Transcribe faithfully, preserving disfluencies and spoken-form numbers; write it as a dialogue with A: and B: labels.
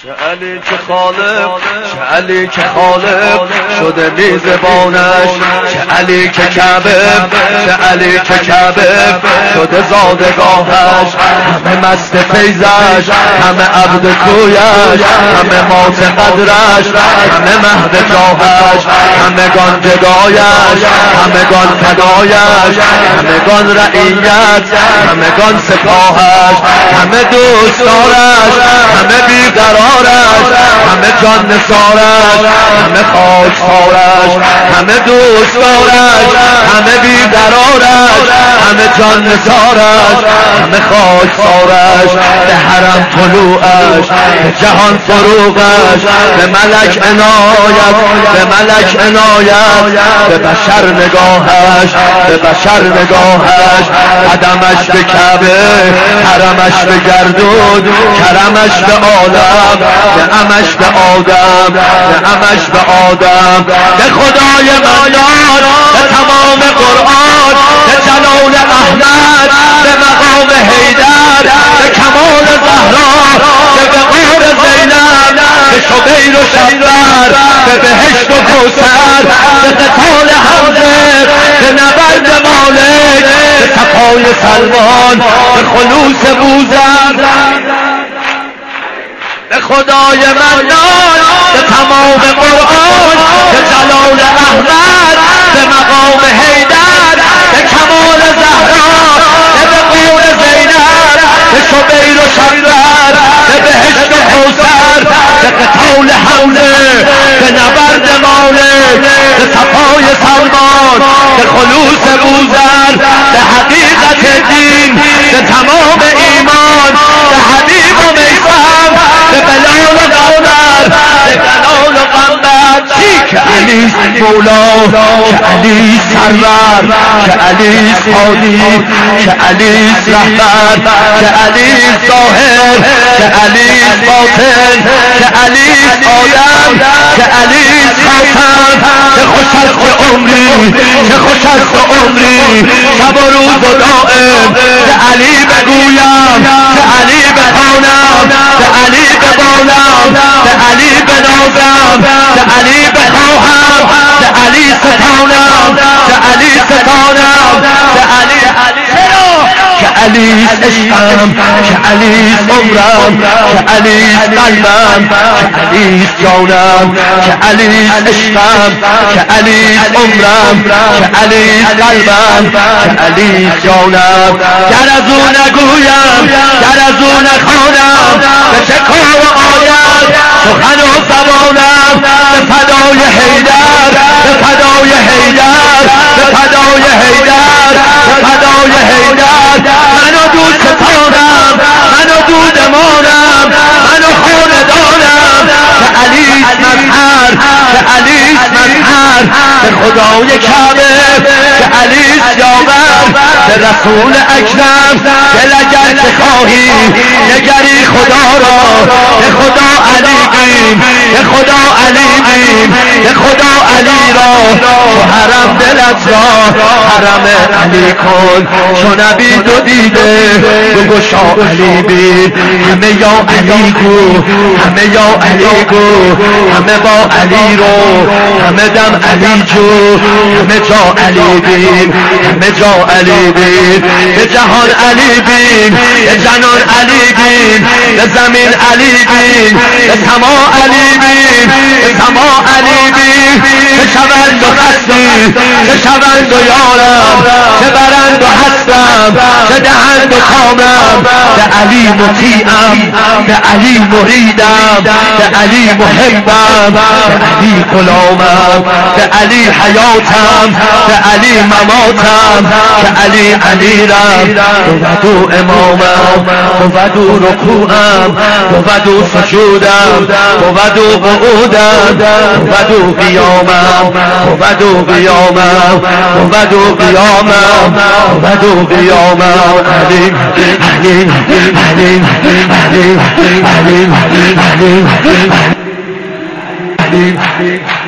A: چه علی که خالق، چه علی که خالق شده میزبانش، چه علی که کعبه، چه علی که کعبه شده زادگاهش. همه مست فیضش، همه عبد کویش، همه مات قدرش، همه مهد جاهش، همگان جدایش، همگان فدایش، همگان رعیت، همگان سپاهش، همه دوستارش، همه بیقرارش، همه جان نثارش، همه خاکسارش، همه دوستارش، همه بیقرارش، همه جان نثارش، همه خاکسارش. به حرم طلوعش، به جهان فروغش، به ملک عنایت، به ملک عنایت، به بشر نگاهش، به بشر نگاهش. قدمش به کعبه، حرمش به گردون، کرمش به عالم، نعمش به آدم، نعمش به آدم. به خدای منان، به تمام قرآن، به جلال احمد، به مقام حیدر، به کمال زهرا، به وقار زینب، به شبیر و شمر، به بهشت و کوثر، به قتال حمزه، به نبرد مالک، به صفای سلمان، به خلوص بوذر. به خدای منان، به تمام قرآن، به جلال احمد، به مقام حیدر، به کمال زهرا، به وقار زینب، به شبیر و شمر، به بهشت و کوثر، به قتال حمزه، به نبرد مالک، به صفای سلمان، به خلوص بوذر، به حقیقت دین، به تمام ایمان، به حبیب و میثم، به بلال و قمر، به بلال و قمر. که علی مولا، که علی سرور، که علی هادی، که علی رهبر، که علی ظاهر، که علی باطن، که علی آدم، که علی خاتم. که خوش است عمری، که خوش است عمری، شب و روز و دائم که علی بگویم، که علی بخوانم، که علی ببالم، که علی بنازم، که علی بخواهم، که علی ستانم، که علی ستانم، که علی که علی عشقم، که علی عمرم، که علی قلبم، که علی جانم، که علی عشقم، که علی عمرم، که علی قلبم، که علی جانم. گر از او نگویم، گر از او نخوانم، به چه کار آید سخن و زبانم. به فدای حیدر، به فدای حیدر، به فدای حیدر، به فدای حیدر. منو دوستانم، منو دودمانم، منو خاندانم، که علی مظهر، که علی مظهر. به خدای کعبه، که علی یاور، به رسول اکرم. دل اگر که خواهی نگری خدا را، به خدا علی بین، به خدا علی بین، به خدا علی را. تو حرم دلت را حرم علی کن، چون نبید و دیده بگشا علی بین. همه یا علی گو، همه یا علی گو، همه با علی رو، همه دم علی جو، همه جا علی بین، همه جا علی بین. به جهان علی بین، به جنان علی بین، به زمین علی بین، به سما علی بین، به سما علی بین. چه شوند و خستی، چه شوند و یارم، چه برند و هستم، چه دهند و کامم. به علی مطیعم، به علی مریدم، به علی محبم، به علی غلامم، به علی حیاتم، به علی مماتم، به علی امیرم. بود امامم، بود رکوعم، بود سجودم، بود قعودم، بود قیامم، بود قیامم، بود قیامم، بود قیامم. علی علی علی علی علی علی علی علی